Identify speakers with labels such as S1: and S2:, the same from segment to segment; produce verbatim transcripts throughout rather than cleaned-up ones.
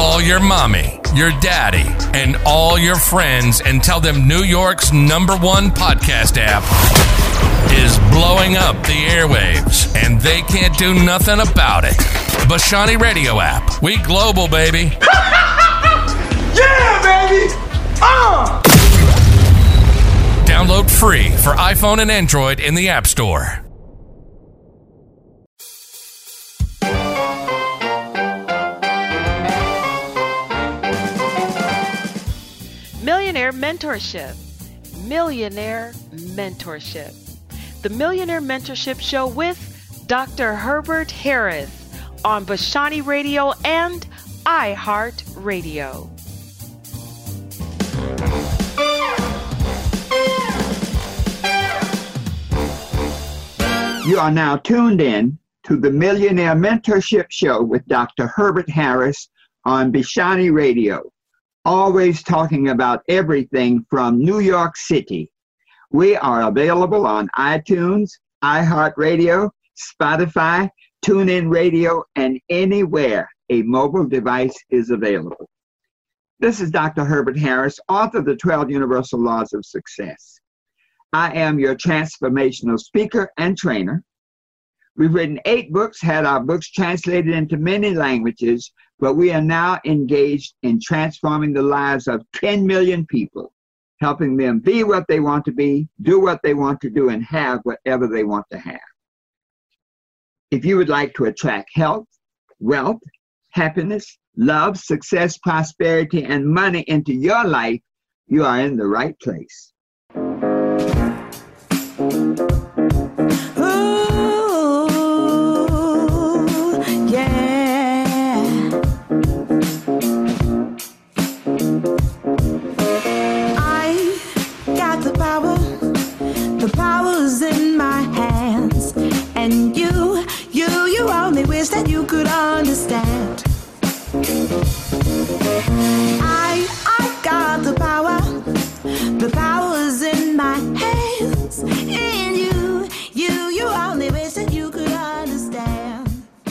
S1: Call your mommy, your daddy, and all your friends and tell them New York's number one podcast app is blowing up the airwaves, and they can't do nothing about it. Bashani Radio app. We global, baby.
S2: Yeah, baby! Uh!
S1: Download free for iPhone and Android in the App Store.
S3: Millionaire Mentorship. Millionaire Mentorship. The Millionaire Mentorship Show with Doctor Herbert Harris on Bashani Radio and iHeartRadio.
S4: You are now tuned in to the Millionaire Mentorship Show with Doctor Herbert Harris on Bashani Radio, always talking about everything from New York City. We are available on iTunes, iHeartRadio, Spotify, TuneIn Radio, and anywhere a mobile device is available. This is Doctor Herbert Harris, author of the twelve Universal Laws of Success. I am your transformational speaker and trainer. We've written eight books, had our books translated into many languages, but we are now engaged in transforming the lives of ten million people, helping them be what they want to be, do what they want to do, and have whatever they want to have. If you would like to attract health, wealth, happiness, love, success, prosperity, and money into your life, you are in the right place.
S5: That you could understand. I, I got the power. The power is in my hands. In you, you, you only wish that you could understand.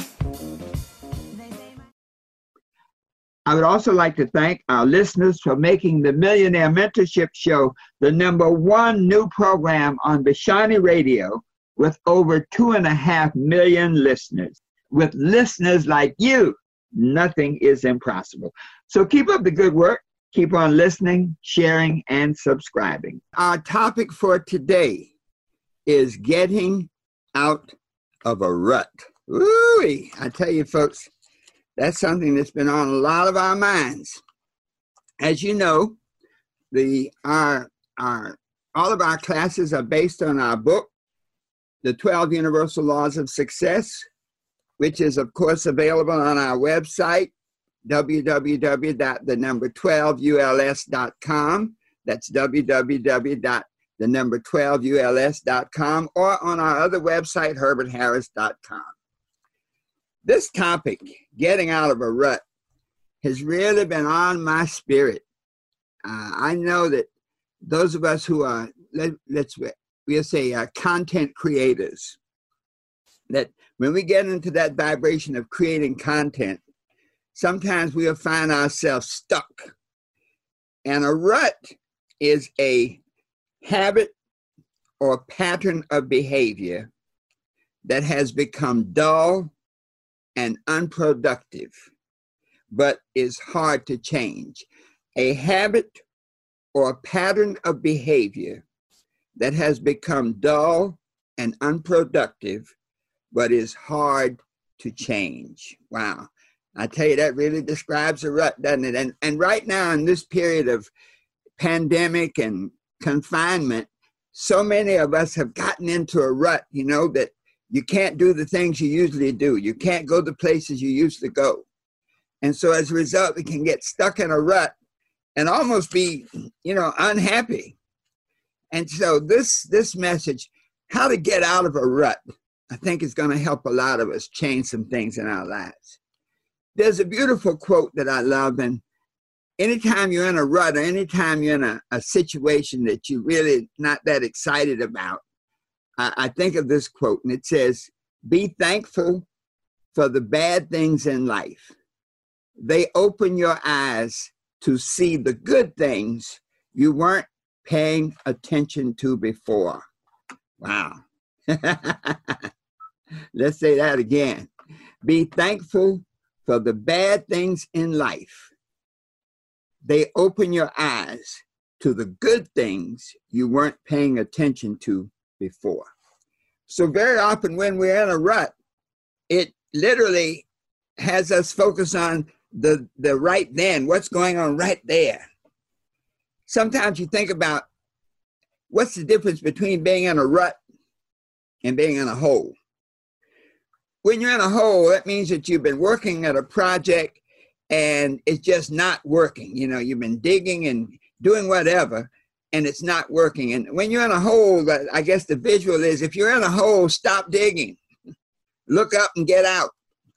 S4: I would also like to thank our listeners for making the Millionaire Mentorship Show the number one new program on Bashani Radio with over two and a half million listeners. With listeners like you, nothing is impossible. So keep up the good work. Keep on listening, sharing, and subscribing. Our topic for today is getting out of a rut. Ooh, I tell you, folks, that's something that's been on a lot of our minds. As you know, the our our all of our classes are based on our book, The twelve Universal Laws of Success, which is, of course, available on our website, w w w dot the number twelve u l s dot com. That's w w w dot the number twelve u l s dot com, or on our other website, herbert harris dot com. This topic, getting out of a rut, has really been on my spirit. Uh, I know that those of us who are, let, let's we'll say, uh, content creators, that when we get into that vibration of creating content, sometimes we'll find ourselves stuck. And a rut is a habit or pattern of behavior that has become dull and unproductive, but is hard to change. A habit or pattern of behavior that has become dull and unproductive, but is hard to change. Wow. I tell you, that really describes a rut, doesn't it? And, and right now in this period of pandemic and confinement, so many of us have gotten into a rut, you know, that you can't do the things you usually do. You can't go the places you used to go. And so as a result, we can get stuck in a rut and almost be, you know, unhappy. And so this, this message, how to get out of a rut, I think is going to help a lot of us change some things in our lives. There's a beautiful quote that I love, and anytime you're in a rut or anytime you're in a, a situation that you're really not that excited about, I, I think of this quote, and it says, "Be thankful for the bad things in life, they open your eyes to see the good things you weren't paying attention to before. Wow. Let's say that again. Be thankful for the bad things in life. They open your eyes to the good things you weren't paying attention to before. So very often when we're in a rut, it literally has us focus on the, the right then, what's going on right there. Sometimes you think about what's the difference between being in a rut and being in a hole. When you're in a hole, that means that you've been working at a project and it's just not working. You know, you've been digging and doing whatever, and it's not working. And when you're in a hole, I guess the visual is, if you're in a hole, stop digging. Look up and get out.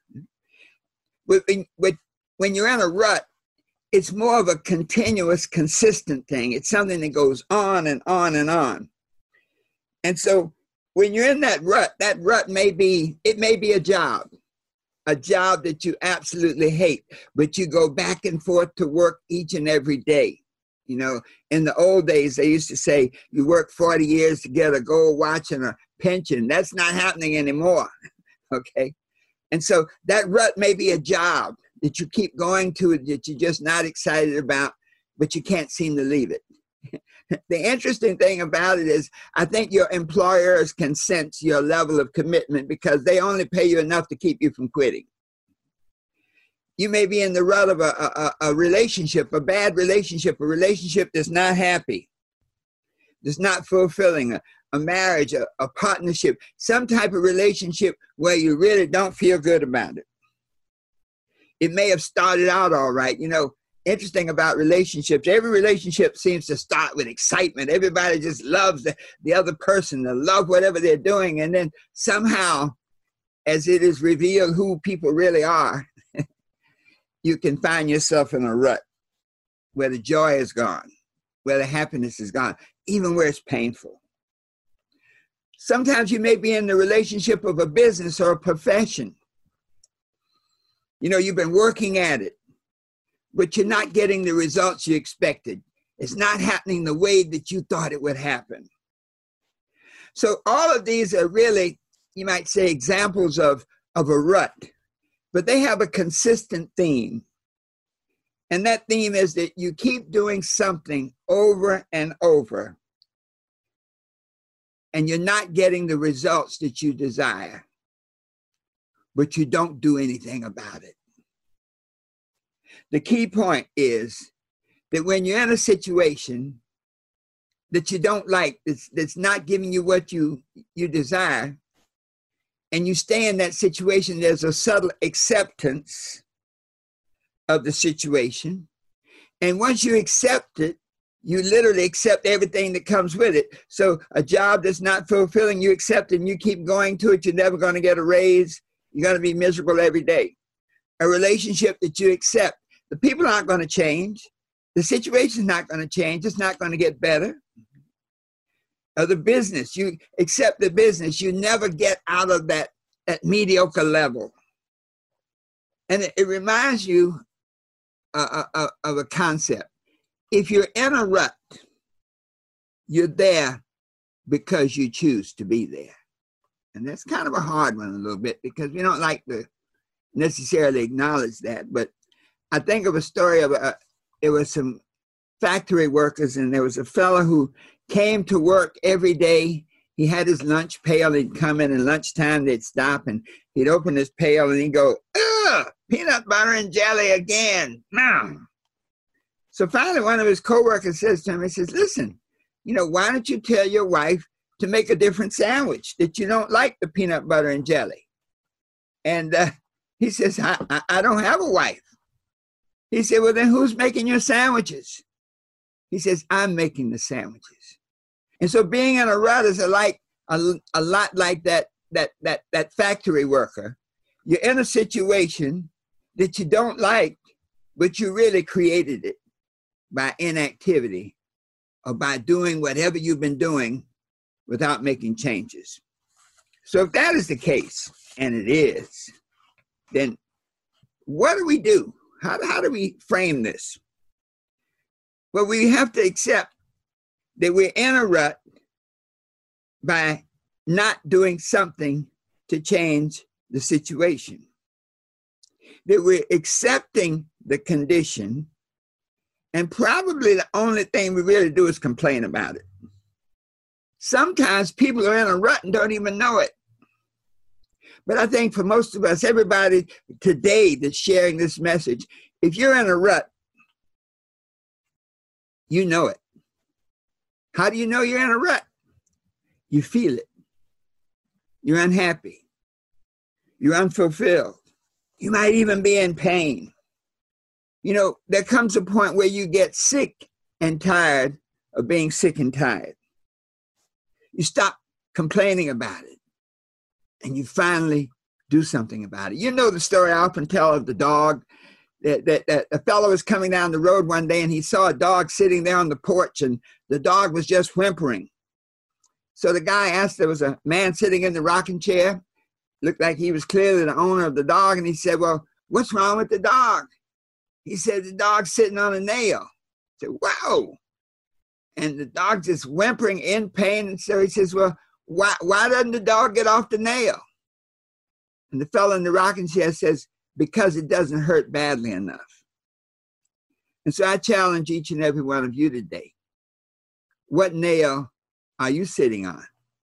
S4: When you're in a rut, it's more of a continuous, consistent thing. It's something that goes on and on and on. And so when you're in that rut, that rut may be, it may be a job, a job that you absolutely hate, but you go back and forth to work each and every day. You know, in the old days, they used to say, you work forty years to get a gold watch and a pension. That's not happening anymore, okay? And so that rut may be a job that you keep going to, that you're just not excited about, but you can't seem to leave it. The interesting thing about it is, I think your employers can sense your level of commitment because they only pay you enough to keep you from quitting. You may be in the rut of a, a, a relationship, a bad relationship, a relationship that's not happy, that's not fulfilling, a, a marriage, a, a partnership, some type of relationship where you really don't feel good about it. It may have started out all right. You know, interesting about relationships, every relationship seems to start with excitement. Everybody just loves the, the other person, they love whatever they're doing. And then somehow, as it is revealed who people really are, you can find yourself in a rut where the joy is gone, where the happiness is gone, even where it's painful. Sometimes you may be in the relationship of a business or a profession. You know, you've been working at it, but you're not getting the results you expected. It's not happening the way that you thought it would happen. So all of these are really, you might say, examples of, of a rut. But they have a consistent theme. And that theme is that you keep doing something over and over, and you're not getting the results that you desire, but you don't do anything about it. The key point is that when you're in a situation that you don't like, that's, that's not giving you what you, you desire, and you stay in that situation, there's a subtle acceptance of the situation. And once you accept it, you literally accept everything that comes with it. So a job that's not fulfilling, you accept it and you keep going to it. You're never going to get a raise. You're going to be miserable every day. A relationship that you accept, the people aren't going to change. The situation's not going to change. It's not going to get better. Or the business, you accept the business, you never get out of that, that mediocre level. And it, it reminds you uh, uh, of a concept. If you're in a rut, you're there because you choose to be there. And that's kind of a hard one a little bit because we don't like to necessarily acknowledge that. But I think of a story of, a, it was some factory workers, and there was a fellow who came to work every day. He had his lunch pail. He'd come in, and lunchtime they'd stop, and he'd open his pail, and he'd go, ugh, peanut butter and jelly again. Mm. So finally, one of his coworkers says to him, he says, listen, you know, why don't you tell your wife to make a different sandwich, that you don't like the peanut butter and jelly? And uh, he says, I, I, I don't have a wife. He said, well, then who's making your sandwiches? He says, I'm making the sandwiches. And so being in a rut is a, like, a, a lot like that, that, that, that factory worker. You're in a situation that you don't like, but you really created it by inactivity or by doing whatever you've been doing without making changes. So if that is the case, and it is, then what do we do? How, how do we frame this? Well, we have to accept that we're in a rut by not doing something to change the situation. That we're accepting the condition, and probably the only thing we really do is complain about it. Sometimes people are in a rut and don't even know it. But I think for most of us, everybody today that's sharing this message, if you're in a rut, you know it. How do you know you're in a rut? You feel it. You're unhappy. You're unfulfilled. You might even be in pain. You know, there comes a point where you get sick and tired of being sick and tired. You stop complaining about it, and you finally do something about it. You know the story I often tell of the dog. That, that, that a fellow was coming down the road one day, and he saw a dog sitting there on the porch, and the dog was just whimpering. So the guy asked, there was a man sitting in the rocking chair, looked like he was clearly the owner of the dog, and he said, well, what's wrong with the dog? He said, the dog's sitting on a nail. I said, wow. And the dog just whimpering in pain, and so he says, well, why, why doesn't the dog get off the nail? And the fellow in the rocking chair says, because it doesn't hurt badly enough. And so I challenge each and every one of you today. What nail are you sitting on?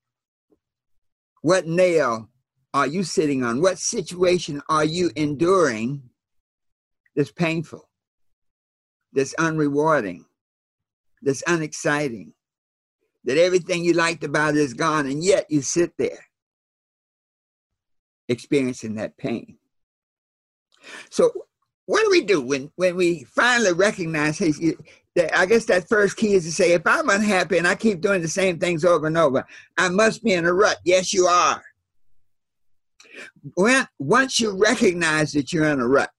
S4: What nail are you sitting on? What situation are you enduring that's painful, that's unrewarding, that's unexciting, that everything you liked about it is gone, and yet you sit there experiencing that pain? So what do we do when, when we finally recognize, hey, that I guess that first key is to say, if I'm unhappy and I keep doing the same things over and over, I must be in a rut. Yes, you are. When, once you recognize that you're in a rut,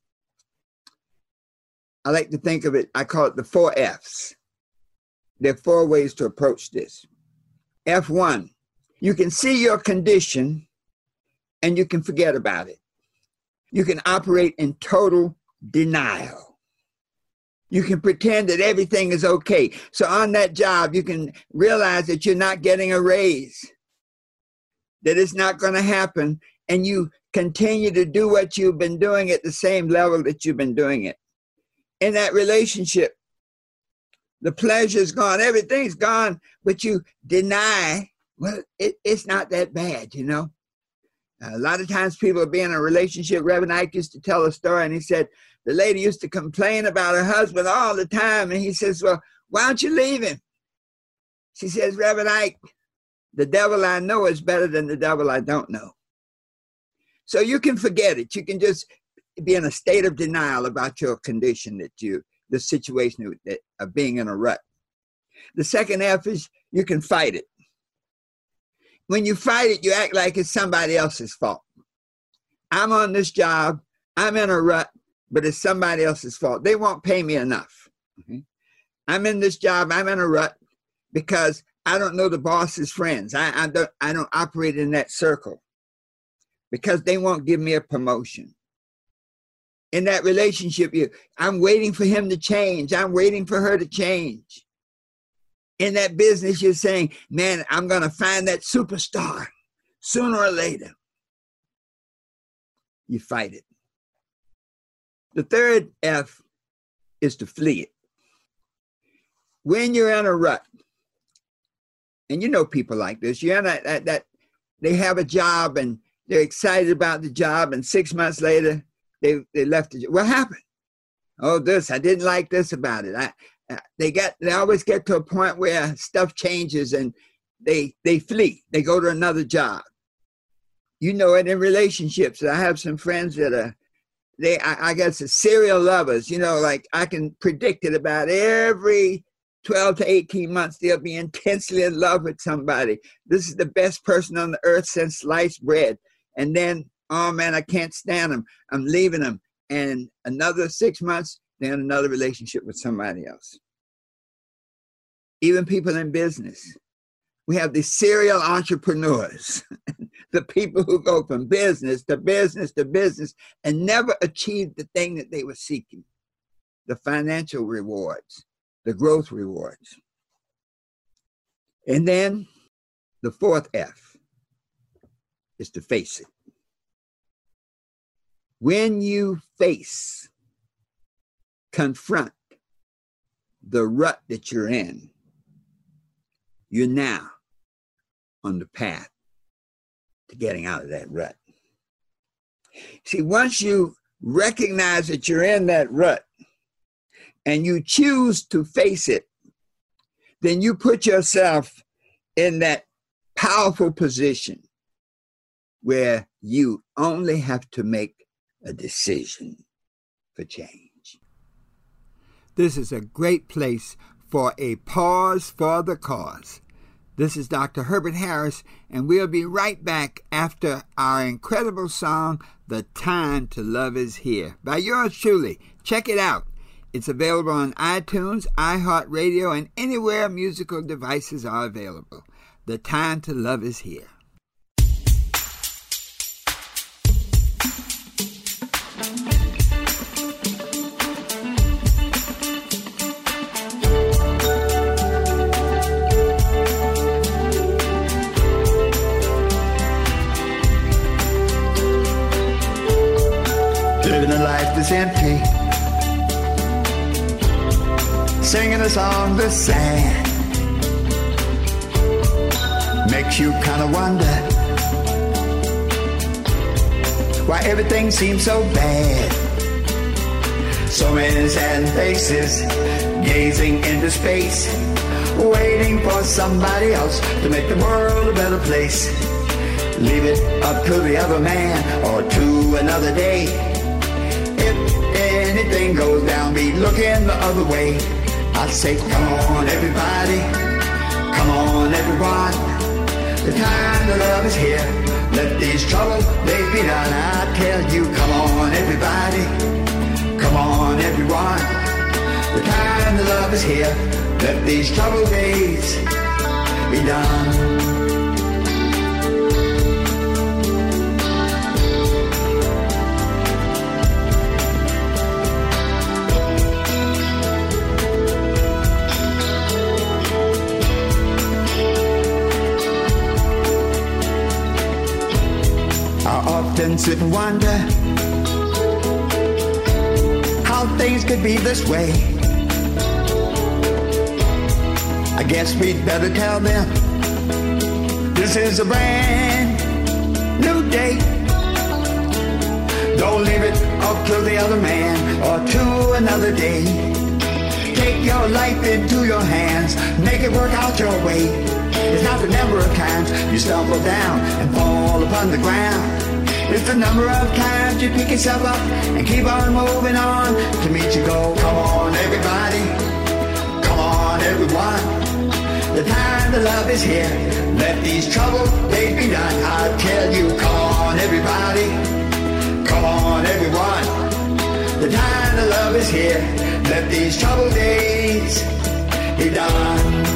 S4: I like to think of it, I call it the four F's. There are four ways to approach this. F one, you can see your condition and you can forget about it. You can operate in total denial. You can pretend that everything is okay. So on that job, you can realize that you're not getting a raise, that it's not going to happen, and you continue to do what you've been doing at the same level that you've been doing it. In that relationship, the pleasure's gone, everything's gone, but you deny, well, it, it's not that bad, you know. A lot of times people will be in a relationship. Reverend Ike used to tell a story, and he said the lady used to complain about her husband all the time. And he says, well, why don't you leave him? She says, Reverend Ike, the devil I know is better than the devil I don't know. So you can forget it. You can just be in a state of denial about your condition, that you, the situation of being in a rut. The second F is you can fight it. When you fight it, you act like it's somebody else's fault. I'm on this job, I'm in a rut, but it's somebody else's fault. They won't pay me enough. Okay? I'm in this job, I'm in a rut because I don't know the boss's friends. I, I, don't, I don't operate in that circle because they won't give me a promotion. In that relationship, you, I'm waiting for him to change. I'm waiting for her to change. In that business, you're saying, man, I'm going to find that superstar sooner or later. You fight it. The third F is to flee it. When you're in a rut, and you know people like this, you're in a, that, that they have a job and they're excited about the job, and six months later, they, they left the job. What happened? Oh, this, I didn't like this about it. I, They get. They always get to a point where stuff changes and they they flee. They go to another job. You know it in relationships. I have some friends that are, they I, I guess, are serial lovers. You know, like I can predict it about every twelve to eighteen months. They'll be intensely in love with somebody. This is the best person on the earth since sliced bread. And then, oh man, I can't stand them. I'm leaving them. And another six months. They're in another relationship with somebody else. Even people in business. We have the serial entrepreneurs, the people who go from business to business to business and never achieve the thing that they were seeking, the financial rewards, the growth rewards. And then the fourth F is to face it. When you face, confront the rut that you're in, you're now on the path to getting out of that rut. See, once you recognize that you're in that rut and you choose to face it, then you put yourself in that powerful position where you only have to make a decision for change. This is a great place for a pause for the cause. This is Doctor Herbert Harris, and we'll be right back after our incredible song, The Time to Love Is Here, by yours truly. Check it out. It's available on iTunes, iHeartRadio, and anywhere musical devices are available. The Time to Love Is Here.
S6: Living a life that's empty, singing a song that's sad, makes you kind of wonder why everything seems so bad. So many sad faces gazing into space, waiting for somebody else to make the world a better place. Leave it up to the other man or to another day. If anything goes down, be looking the other way. I say, come on everybody, come on everyone. The time to love is here. Let these troubles, they be done. I tell you, come on everybody, come on everyone. The time to love is here. Let these troubled days be done. Often sit and wonder how things could be this way. I guess we'd better tell them this is a brand new day. Don't leave it up to the other man or to another day. Take your life into your hands, make it work out your way. It's not the number of times you stumble down and fall upon the ground. It's the number of times you pick yourself up and keep on moving on to meet your goal. Come on everybody, come on everyone. The time to love is here. Let these troubles, they be done. I tell you, come on everybody, come on everyone. The time to love is here. Let these troubled days be done.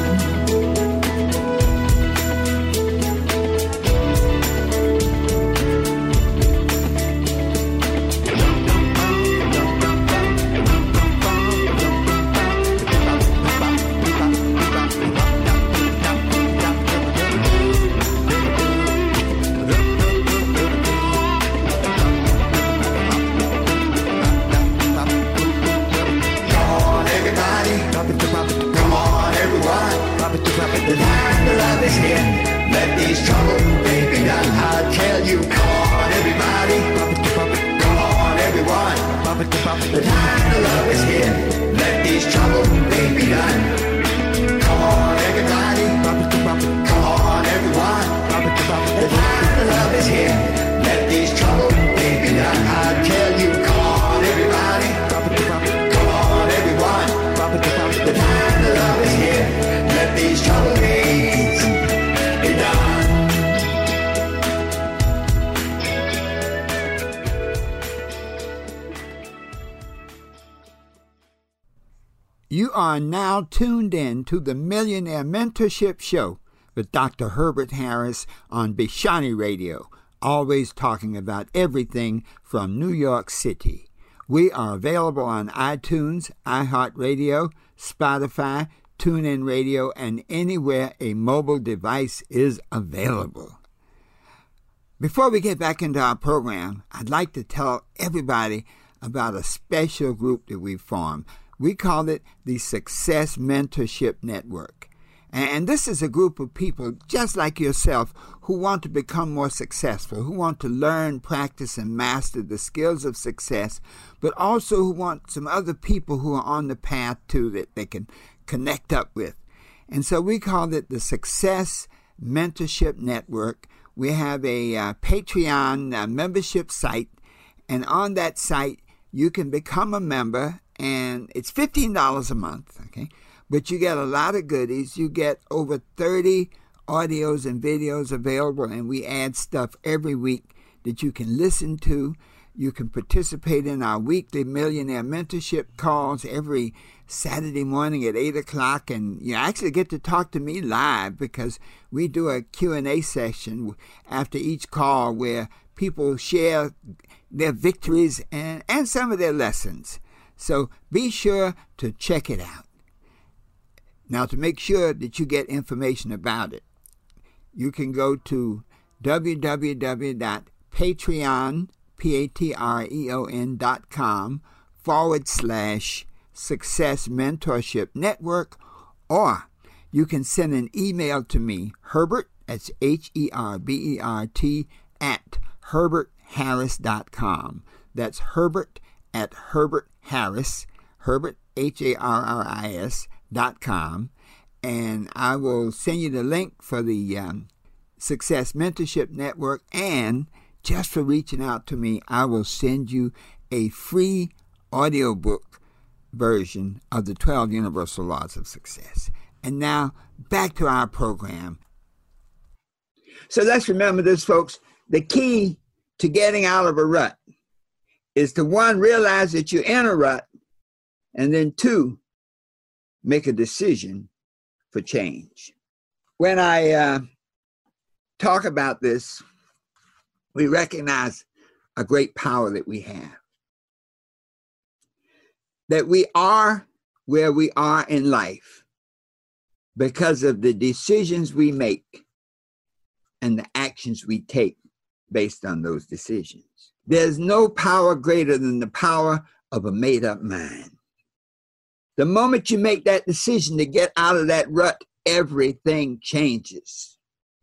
S4: You are now tuned in to the Millionaire Mentorship Show with Doctor Herbert Harris on Bishani Radio, always talking about everything from New York City. We are available on iTunes, iHeartRadio, Spotify, TuneIn Radio, and anywhere a mobile device is available. Before we get back into our program, I'd like to tell everybody about a special group that we formed. We call it the Success Mentorship Network. And this is a group of people just like yourself who want to become more successful, who want to learn, practice, and master the skills of success, but also who want some other people who are on the path too that they can connect up with. And so we call it the Success Mentorship Network. We have a uh, Patreon uh, membership site, and on that site you can become a member, and it's fifteen dollars a month, okay? But you get a lot of goodies. You get over thirty audios and videos available, and we add stuff every week that you can listen to. You can participate in our weekly Millionaire Mentorship calls every Saturday morning at eight o'clock, and you actually get to talk to me live because we do a Q and A session after each call where people share their victories and, and some of their lessons. So be sure to check it out. Now, to make sure that you get information about it, you can go to www.patreon, P-A-T-R-E-O-N dot com forward slash Success Mentorship Network, or you can send an email to me, Herbert, that's H E R B E R T, at herbert harris dot com. That's Herbert at Herbert Harris, Herbert, H A R R I S, dot com, and I will send you the link for the um, Success Mentorship Network, and just for reaching out to me, I will send you a free audiobook version of the twelve Universal Laws of Success. And now, back to our program. So let's remember this, folks. The key to getting out of a rut is to, one, realize that you're in a rut, and then two, make a decision for change. When I uh, talk about this, we recognize a great power that we have. That we are where we are in life because of the decisions we make and the actions we take based on those decisions. There's no power greater than the power of a made-up mind. The moment you make that decision to get out of that rut, everything changes.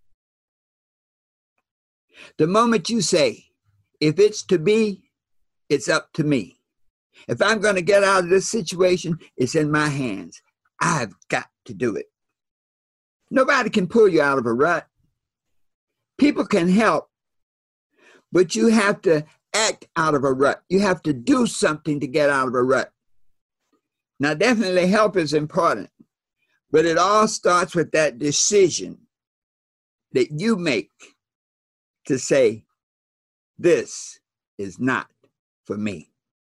S4: The moment you say, if it's to be, it's up to me. If I'm going to get out of this situation, it's in my hands. I've got to do it. Nobody can pull you out of a rut. People can help, but you have to act out of a rut. You have to do something to get out of a rut. Now, definitely help is important, but it all starts with that decision that you make to say, this is not for me.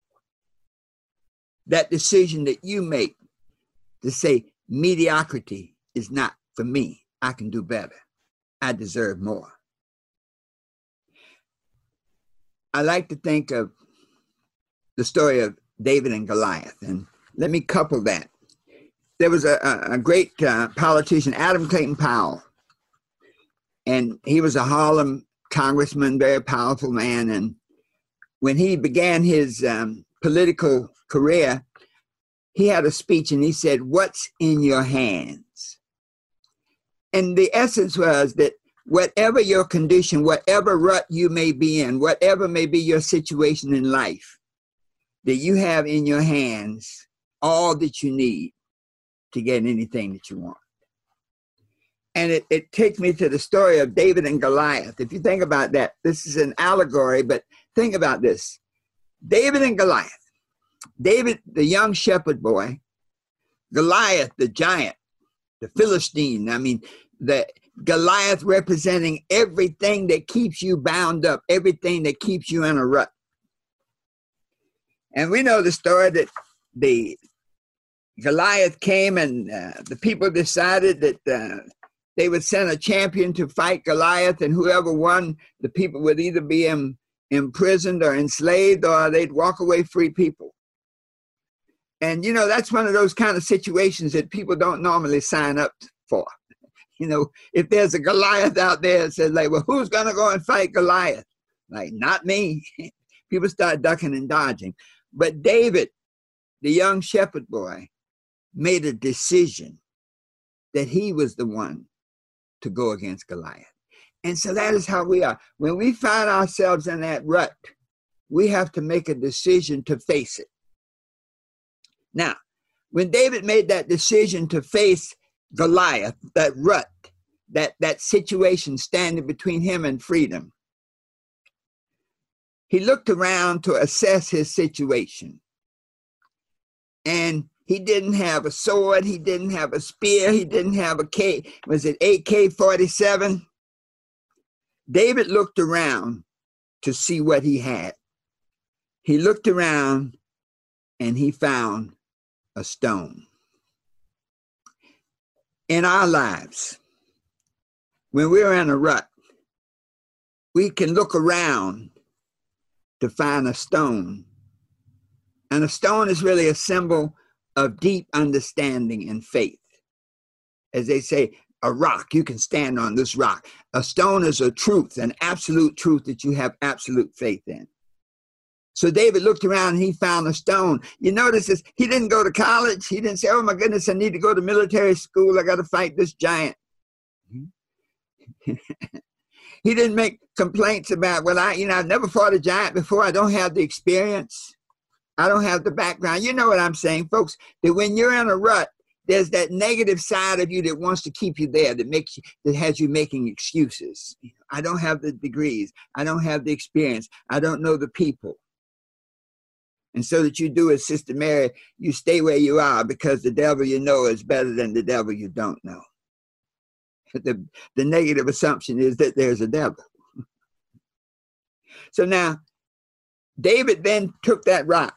S4: That decision that you make to say, mediocrity is not for me. I can do better. I deserve more. I like to think of the story of David and Goliath, and let me couple that. There was a, a great uh, politician, Adam Clayton Powell, and he was a Harlem congressman, very powerful man, and when he began his um, political career, he had a speech and he said, "What's in your hands?" And the essence was that whatever your condition, whatever rut you may be in, whatever may be your situation in life, that you have in your hands all that you need to get anything that you want. And it, it takes me to the story of David and Goliath. If you think about that, this is an allegory, but think about this. David and Goliath. David, the young shepherd boy. Goliath, the giant, the Philistine. I mean, the Goliath representing everything that keeps you bound up, everything that keeps you in a rut. And we know the story that the Goliath came and uh, the people decided that uh, they would send a champion to fight Goliath, and whoever won, the people would either be in, imprisoned or enslaved, or they'd walk away free people. And, you know, that's one of those kind of situations that people don't normally sign up for. You know, if there's a Goliath out there, it says, like, well, who's going to go and fight Goliath? Like, not me. People start ducking and dodging. But David, the young shepherd boy, made a decision that he was the one to go against Goliath. And so that is how we are. When we find ourselves in that rut, we have to make a decision to face it. Now, when David made that decision to face Goliath, that rut, that, that situation standing between him and freedom, he looked around to assess his situation. And he didn't have a sword, he didn't have a spear, he didn't have a K, was it A K forty-seven? David looked around to see what he had. He looked around and he found a stone. In our lives, when we're in a rut, we can look around to find a stone. And a stone is really a symbol of deep understanding and faith. As they say, a rock, you can stand on this rock. A stone is a truth, an absolute truth that you have absolute faith in. So David looked around and he found a stone. You notice this, he didn't go to college. He didn't say, oh my goodness, I need to go to military school. I got to fight this giant. He didn't make complaints about, well, I, you know, I've never fought a giant before. I don't have the experience. I don't have the background. You know what I'm saying, folks, that when you're in a rut, there's that negative side of you that wants to keep you there, that makes you, that has you making excuses. I don't have the degrees. I don't have the experience. I don't know the people. And so that you do as Sister Mary, you stay where you are because the devil you know is better than the devil you don't know. The, the negative assumption is that there's a devil. So now, David then took that rock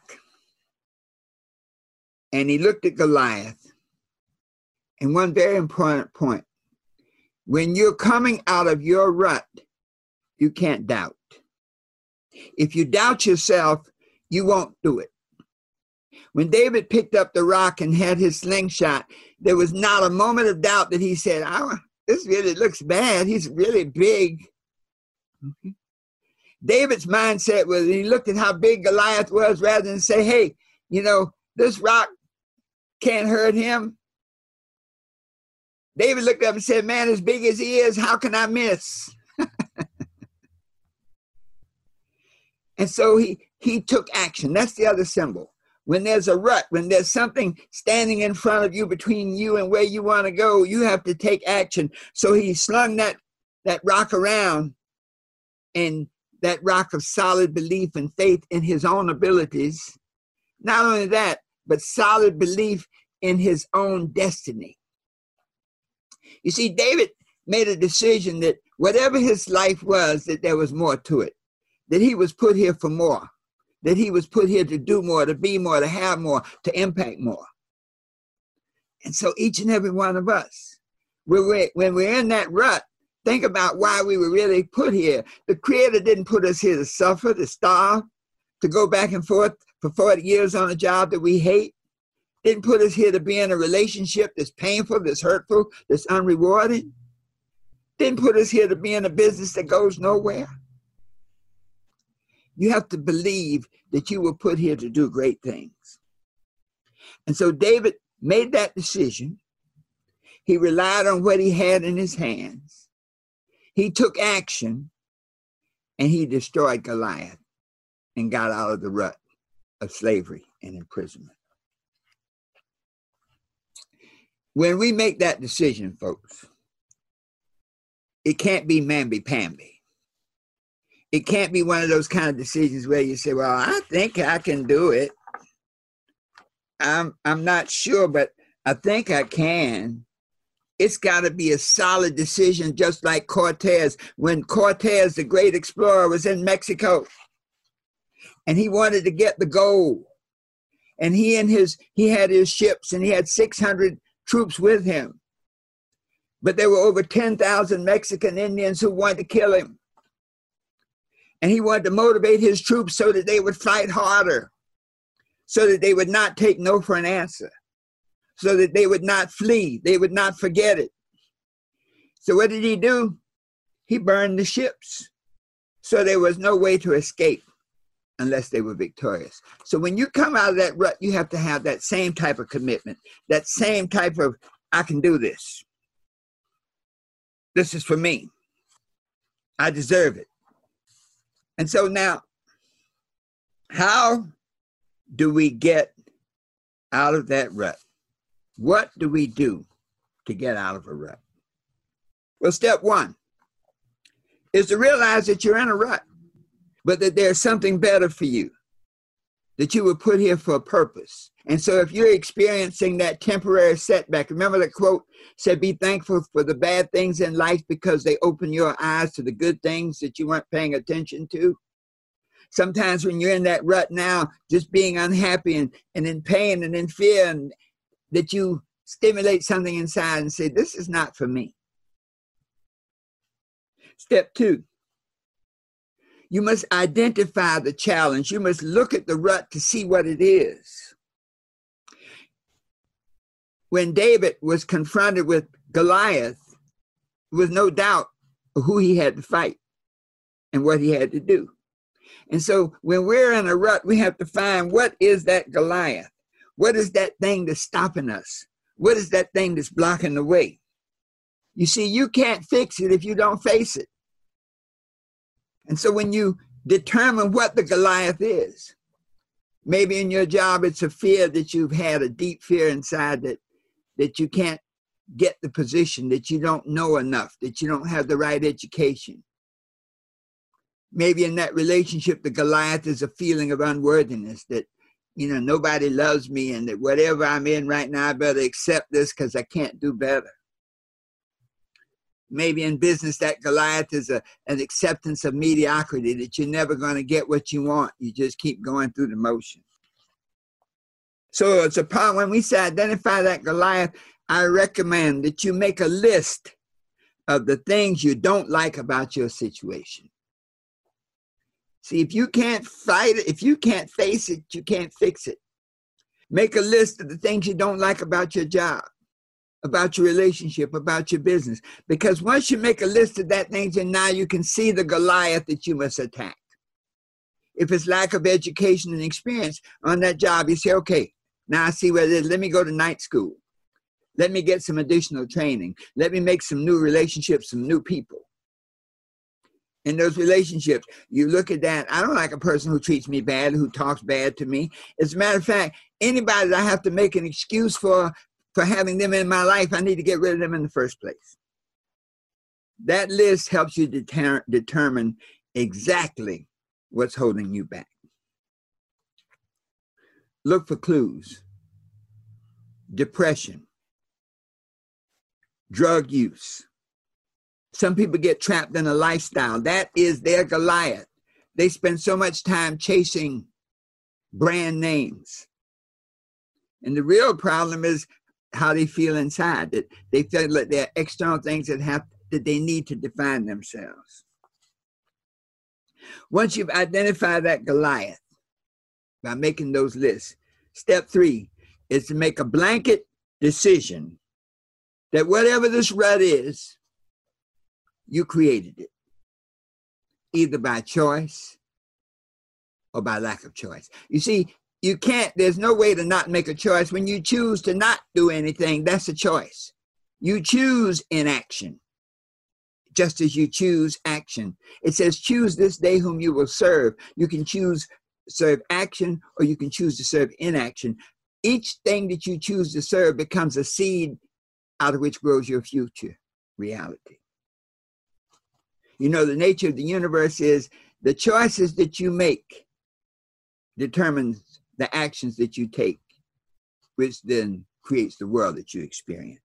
S4: and he looked at Goliath. And one very important point, when you're coming out of your rut, you can't doubt. If you doubt yourself, you won't do it. When David picked up the rock and had his slingshot, there was not a moment of doubt that he said, oh, this really looks bad. He's really big. Mm-hmm. David's mindset was he looked at how big Goliath was rather than say, hey, you know, this rock can't hurt him. David looked up and said, man, as big as he is, how can I miss? And so he, he took action. That's the other symbol. When there's a rut, when there's something standing in front of you between you and where you want to go, you have to take action. So he slung that, that rock around, and that rock of solid belief and faith in his own abilities. Not only that, but solid belief in his own destiny. You see, David made a decision that whatever his life was, that there was more to it, that he was put here for more, that he was put here to do more, to be more, to have more, to impact more. And so each and every one of us, when we're, when we're in that rut, think about why we were really put here. The Creator didn't put us here to suffer, to starve, to go back and forth for forty years on a job that we hate. Didn't put us here to be in a relationship that's painful, that's hurtful, that's unrewarding. Didn't put us here to be in a business that goes nowhere. You have to believe that you were put here to do great things. And so David made that decision. He relied on what he had in his hands. He took action, and he destroyed Goliath and got out of the rut of slavery and imprisonment. When we make that decision, folks, it can't be mamby-pamby. It can't be one of those kind of decisions where you say, well, I think I can do it. I'm, I'm not sure, but I think I can. It's got to be a solid decision, just like Cortez. When Cortez, the great explorer, was in Mexico, and he wanted to get the gold, and he and his he had his ships, and he had six hundred troops with him. But there were over ten thousand Mexican Indians who wanted to kill him. And he wanted to motivate his troops so that they would fight harder, so that they would not take no for an answer, so that they would not flee, they would not forget it. So what did he do? He burned the ships. So there was no way to escape unless they were victorious. So when you come out of that rut, you have to have that same type of commitment, that same type of, I can do this. This is for me. I deserve it. And so now, how do we get out of that rut? What do we do to get out of a rut? Well, step one is to realize that you're in a rut, but that there's something better for you, that you were put here for a purpose. And so if you're experiencing that temporary setback, remember the quote said, be thankful for the bad things in life because they open your eyes to the good things that you weren't paying attention to. Sometimes when you're in that rut now, just being unhappy and, and in pain and in fear, and that you stimulate something inside and say, this is not for me. Step two, you must identify the challenge. You must look at the rut to see what it is. When David was confronted with Goliath, there was no doubt of who he had to fight and what he had to do. And so when we're in a rut, we have to find what is that Goliath? What is that thing that's stopping us? What is that thing that's blocking the way? You see, you can't fix it if you don't face it. And so when you determine what the Goliath is, maybe in your job, it's a fear that you've had, a deep fear inside that, that you can't get the position, that you don't know enough, that you don't have the right education. Maybe in that relationship, the Goliath is a feeling of unworthiness, that, you know, nobody loves me and that whatever I'm in right now, I better accept this because I can't do better. Maybe in business, that Goliath is a, an acceptance of mediocrity, that you're never going to get what you want. You just keep going through the motion. So it's a part when we say identify that Goliath, I recommend that you make a list of the things you don't like about your situation. See, if you can't fight it, if you can't face it, you can't fix it. Make a list of the things you don't like about your job, about your relationship, about your business. Because once you make a list of that things, and now you can see the Goliath that you must attack. If it's lack of education and experience on that job, you say, okay, now I see what it is. Let me go to night school. Let me get some additional training. Let me make some new relationships, some new people. In those relationships, you look at that. I don't like a person who treats me bad, who talks bad to me. As a matter of fact, anybody that I have to make an excuse for, for having them in my life, I need to get rid of them in the first place. That list helps you deter- determine exactly what's holding you back. Look for clues. Depression. Drug use. Some people get trapped in a lifestyle. That is their Goliath. They spend so much time chasing brand names. And the real problem is how they feel inside. That they feel like there are external things that have that they need to define themselves. Once you've identified that Goliath by making those lists, step three is to make a blanket decision that whatever this rut is, you created it, either by choice or by lack of choice. You see, you can't, there's no way to not make a choice. When you choose to not do anything, that's a choice. You choose inaction, just as you choose action. It says, choose this day whom you will serve. You can choose serve action or you can choose to serve inaction. Each thing that you choose to serve becomes a seed out of which grows your future reality. You know, the nature of the universe is the choices that you make determines the actions that you take, which then creates the world that you experience.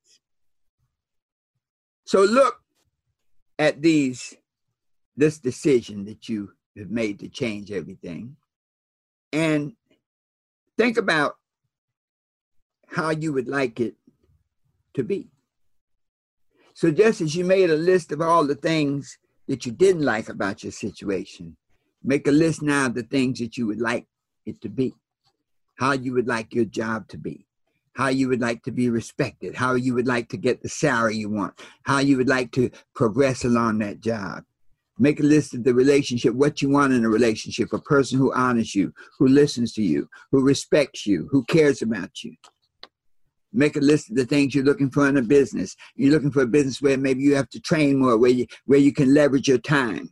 S4: So look at these, this decision that you have made to change everything, and think about how you would like it to be. So just as you made a list of all the things that you didn't like about your situation, make a list now of the things that you would like it to be, how you would like your job to be, how you would like to be respected, how you would like to get the salary you want, how you would like to progress along that job. Make a list of the relationship, what you want in a relationship, a person who honors you, who listens to you, who respects you, who cares about you. Make a list of the things you're looking for in a business. You're looking for a business where maybe you have to train more, where you, where you can leverage your time.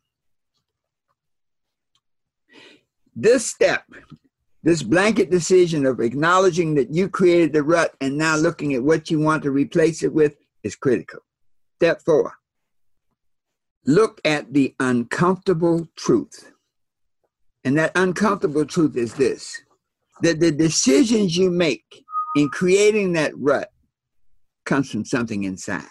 S4: This step, this blanket decision of acknowledging that you created the rut and now looking at what you want to replace it with is critical. Step four, look at the uncomfortable truth. And that uncomfortable truth is this, that the decisions you make in creating that rut comes from something inside,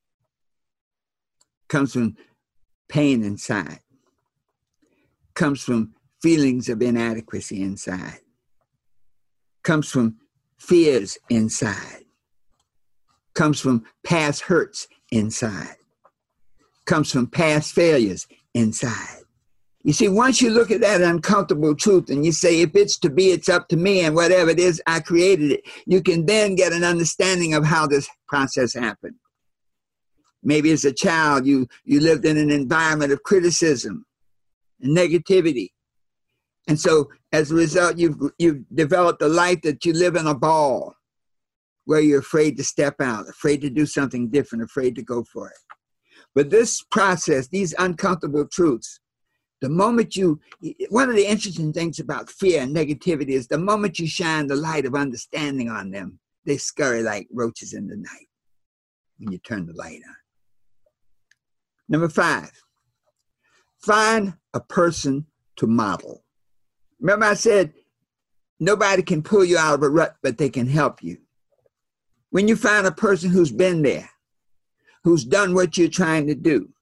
S4: comes from pain inside, comes from feelings of inadequacy inside, comes from fears inside, comes from past hurts inside, comes from past failures inside. You see, once you look at that uncomfortable truth and you say, if it's to be, it's up to me, and whatever it is, I created it, you can then get an understanding of how this process happened. Maybe as a child, you, you lived in an environment of criticism and negativity. And so as a result, you've, you've developed a life that you live in a ball where you're afraid to step out, afraid to do something different, afraid to go for it. But this process, these uncomfortable truths, the moment you, one of the interesting things about fear and negativity is the moment you shine the light of understanding on them, they scurry like roaches in the night when you turn the light on. Number five, find a person to model. Remember I said, nobody can pull you out of a rut, but they can help you. When you find a person who's been there, who's done what you're trying to do,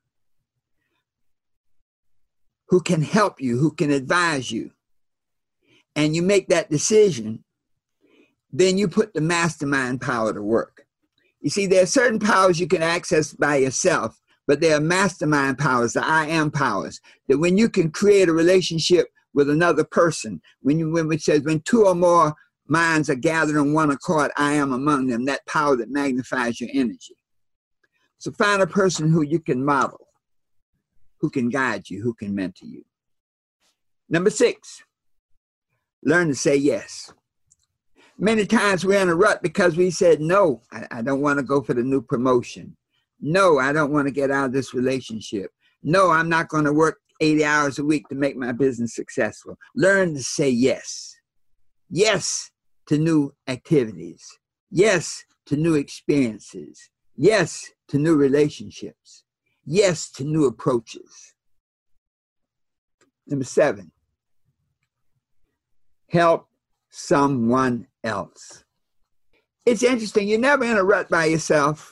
S4: who can help you, who can advise you, and you make that decision, then you put the mastermind power to work. You see, there are certain powers you can access by yourself, but there are mastermind powers, the I am powers, that when you can create a relationship with another person, when you, when it says, when two or more minds are gathered on one accord, I am among them, that power that magnifies your energy. So find a person who you can model, who can guide you, who can mentor you. Number six, learn to say yes. Many times we're in a rut because we said, no, I, I don't want to go for the new promotion. No, I don't want to get out of this relationship. No, I'm not going to work eighty hours a week to make my business successful. Learn to say yes. Yes to new activities. Yes to new experiences. Yes to new relationships. Yes to new approaches. Number seven, help someone else. It's interesting, you're never in a rut by yourself.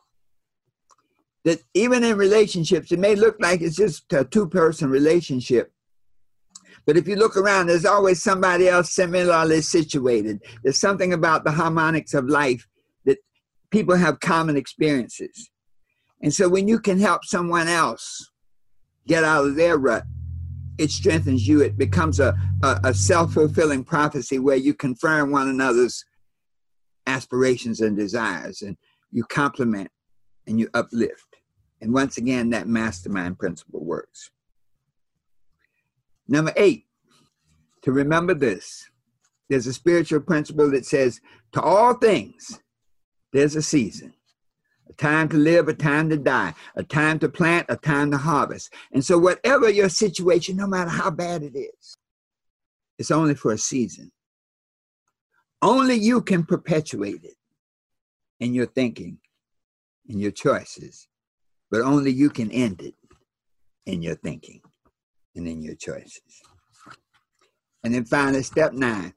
S4: That even in relationships, it may look like it's just a two-person relationship. But if you look around, there's always somebody else similarly situated. There's something about the harmonics of life that people have common experiences. And so when you can help someone else get out of their rut, it strengthens you. It becomes a, a, a self-fulfilling prophecy where you confirm one another's aspirations and desires, and you complement and you uplift. And once again, that mastermind principle works. Number eight, to remember this, there's a spiritual principle that says, to all things, there's a season. A time to live, a time to die, a time to plant, a time to harvest. And so whatever your situation, no matter how bad it is, it's only for a season. Only you can perpetuate it in your thinking, in your choices, but only you can end it in your thinking and in your choices. And then finally, step nine,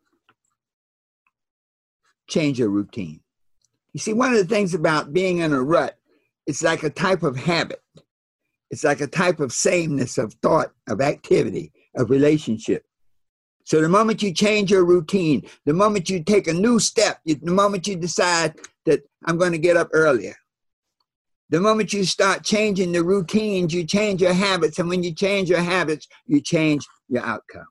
S4: change your routine. You see, one of the things about being in a rut, it's like a type of habit. It's like a type of sameness of thought, of activity, of relationship. So the moment you change your routine, the moment you take a new step, the moment you decide that I'm going to get up earlier, The moment you start changing the routines, you change your habits. And when you change your habits, you change your outcomes.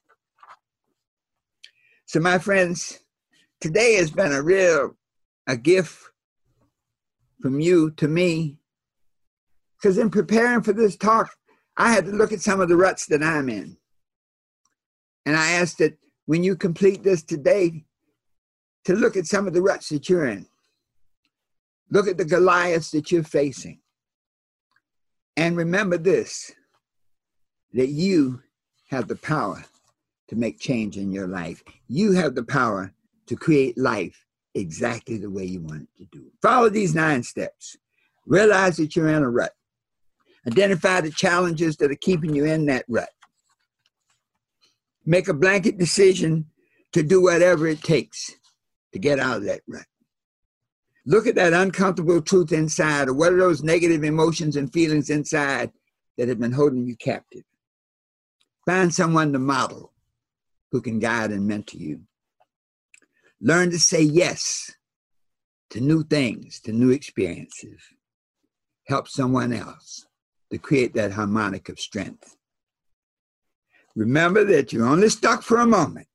S4: So my friends, today has been a real, a gift from you to me. Because in preparing for this talk, I had to look at some of the ruts that I'm in. And I asked that when you complete this today, to look at some of the ruts that you're in. Look at the Goliaths that you're facing. And remember this, that you have the power to make change in your life. You have the power to create life exactly the way you want it to do. Follow these nine steps. Realize that you're in a rut. Identify the challenges that are keeping you in that rut. Make a blanket decision to do whatever it takes to get out of that rut. Look at that uncomfortable truth inside, or what are those negative emotions and feelings inside that have been holding you captive. Find someone to model who can guide and mentor you. Learn to say yes to new things, to new experiences. Help someone else to create that harmonic of strength. Remember that you're only stuck for a moment,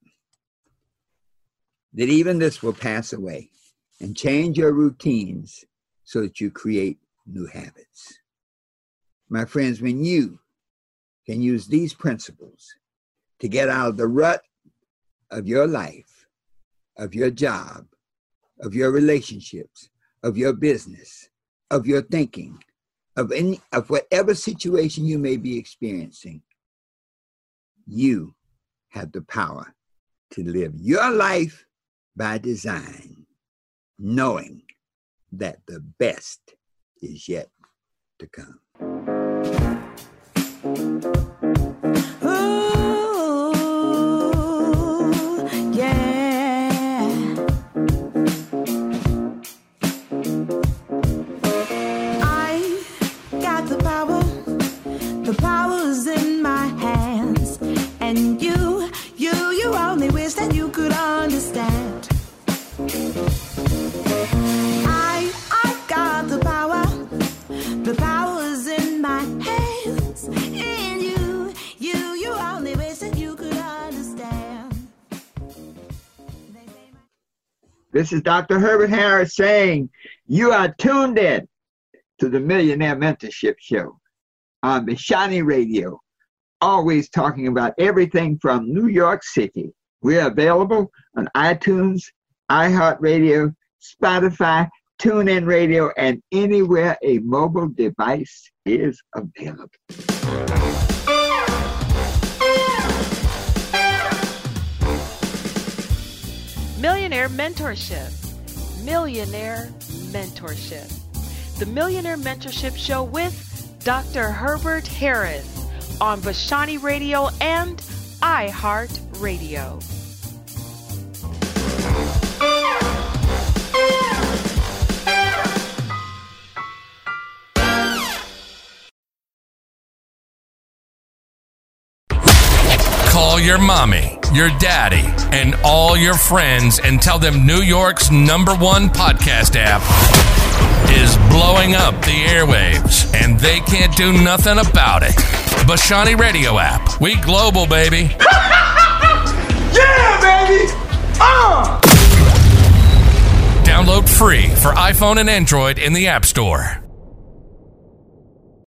S4: that even this will pass away. And change your routines so that you create new habits. My friends, when you can use these principles to get out of the rut of your life, of your job, of your relationships, of your business, of your thinking, of any of whatever situation you may be experiencing, you have the power to live your life by design, knowing that the best is yet to come.
S5: Ooh, yeah. I got the power. The power's in my hands. And you, you, you only wish that you could understand. I, I got the power. The power's in my hands. In you, you, you only wish that you could understand.
S4: This is Doctor Herbert Harris saying you are tuned in to the Millionaire Mentorship Show on Vashani Radio, always talking about everything from New York City. We're available on iTunes, iHeartRadio, Spotify, TuneIn Radio, and anywhere a mobile device is available.
S3: Millionaire Mentorship. Millionaire Mentorship. The Millionaire Mentorship Show with Doctor Herbert Harris on Vashani Radio and iHeartRadio.
S1: Call your mommy, your daddy, and all your friends and tell them New York's number one podcast app is blowing up the airwaves, and they can't do nothing about it. Vashani Radio app. We global, baby.
S2: Yeah, baby! Uh!
S1: Download free for iPhone and Android in the App Store.